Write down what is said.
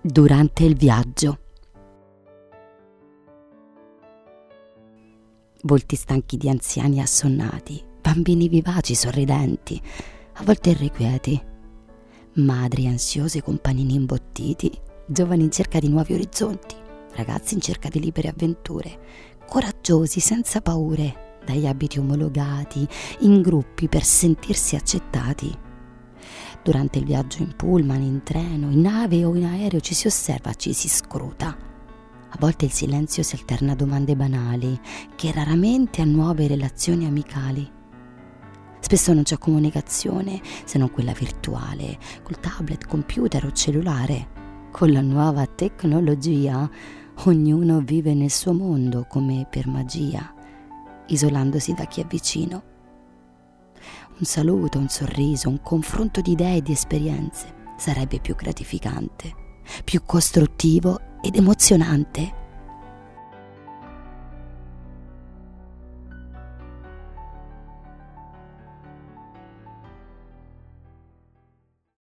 durante il viaggio. Volti stanchi di anziani assonnati, bambini vivaci sorridenti, a volte irrequieti, madri ansiose con panini imbottiti, giovani in cerca di nuovi orizzonti, ragazzi in cerca di libere avventure, coraggiosi senza paure, dagli abiti omologati, in gruppi per sentirsi accettati. Durante il viaggio in pullman, in treno, in nave o in aereo ci si osserva, ci si scruta. A volte il silenzio si alterna a domande banali, che raramente a nuove relazioni amicali. Spesso non c'è comunicazione, se non quella virtuale, col tablet, computer o cellulare. Con la nuova tecnologia, ognuno vive nel suo mondo come per magia, isolandosi da chi è vicino. Un saluto, un sorriso, un confronto di idee e di esperienze sarebbe più gratificante, più costruttivo ed emozionante.